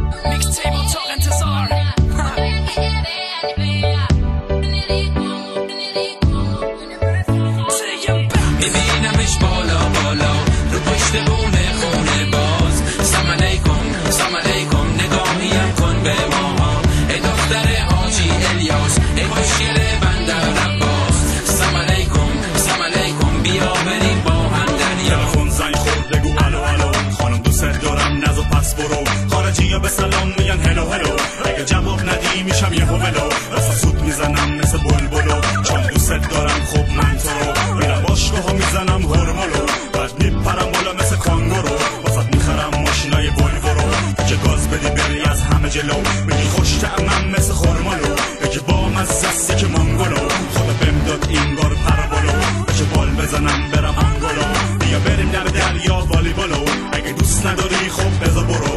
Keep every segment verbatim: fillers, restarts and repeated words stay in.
میبینمش بالا بالا رو پشت بونه خونه باز. سلام علیکم سلام علیکم نگاهیم کن به ماها. ای دختر حاجی الیاس ای خوشگل بندر عباس. سلام علیکم سلام علیکم بیا بریم با هم دریا. تلفن زنگ خورد بگو الو الو خانم دوست دارم نزو پس برو. خارجی ها به سلام میگن هلو هلو اگه جواب ندی میشم یه هولو. اصلا سود میزنم مثل بلبلو چون دوست دارم خوب من تو رو. میرم باشگاه ها میزنم هرمولو بعد میپرم بالا مثل کانگورو. واسه میخرم ماشینای ولوو رو که گاز بدی بری از همه جلو. میگی خوش طعمم مثل خرمالو یکی با مزه که مانگولو. خدا بهم داد این بار پربالو که بال بزنم برم آنگولو. بیا بریم در دریا والیبالو اگه دوست نداری خب بذار برو.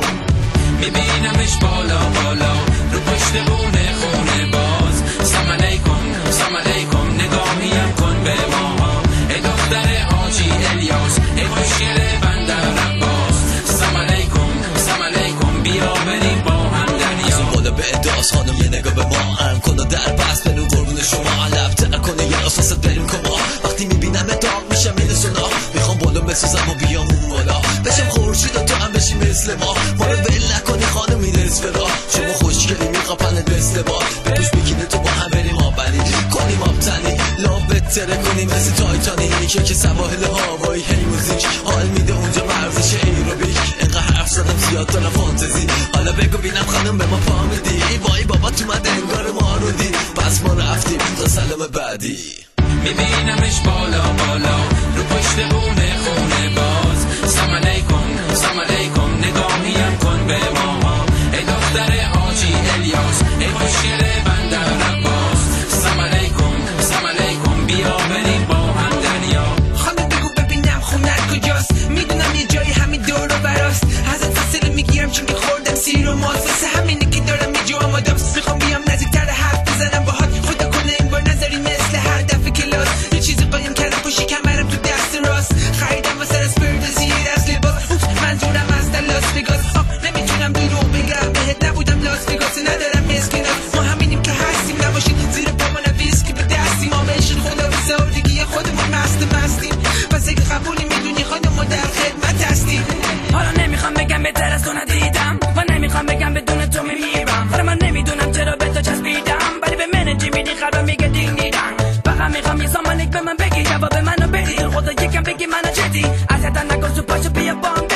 میبینمش بالا بالا رو پشت بونه خونه باز. سلام علیکم سلام علیکم نگاهیم کن به ماها. ای دختر حاجی الیاس ای خوشگل بندر عباس. سلام علیکم سلام علیکم بیا بریم با هم دریا. از اون بالا به اداس خانم یه نگاه به ما هم کن و در بست بنو قربون شما. لب تر کنه یه اساست بریم کما. وقتی میبینم داغ میشم این سونا. میخوام بالا بسوزم و بیام اون بالا بشم خورشید و تو هم بشی مثل ما. ما رو ول نکنی خانم این نصف راه. شما خوشگلی میخواپنت مثل با بپوش بکینه تو با هم بریم آبنی کنیم آبتنی لاب بتره کنیم مثل تایتانی. که که سواحل هوایی هی موزیک حال میده اونجا ورزش ایروبیک. اینقدر حرف زدم زیاد دارم فانتزی. حالا بگو بینم خانم به ما پا میدی. وای بابا تو من انگار ما رو دی. پس ما رفتیم تا سلام بعدی. میبینمش بالا بالا رو پشت بونه خونه باز. سلام علیکم سلام علیکم نگاهیم کن به ماها. ای دختر حاجی الیاس ای خوشگل بندر عباس. سلام علیکم سلام علیکم بیا بریم با هم دریا. خانم بگو ببینم خونت کجاست. میدونم یه جایی همین دور و براست. ازت فاصله میگیرم چون که خوردم سیر و ماست. واسه همینه که دارم یه جو آمادم. میخوام بیام نزدیکتر حرف بزنم باهات. خدا کنه این بار نظری مثل هر دفعه کلاس. یه چیزی قایم کردم پشت کمرم تو دست راست. خریدم واسه اسپرت زیر از لباس. منظورم از در لاس وگاس. آه نمیتونم دروغ بگم بهت نبودم لاس وگاس. ندارم اسکناس ما همینیم که هستیم. نباشید زیر پامون ویسکی به دستیم. ما بهشون خدا به سادگی خودمون مست مستیم. پس اگه قبولی میدونی خانم ما در خدمت هستیم. حالا نمیخوام بگم بهتر از تو ندیدم و نمیخوام بگم بدون تو میمیرم. حالا من نمیدونم چرا به تو چسبیدم ولی به من چی میدی قلبم میگه دین دیدم. فقط میخوام یه سامانک به من بگی جواب منو بدی. خدا یکم بگی منو جدی ازت نگو تو پاشو بیا با هم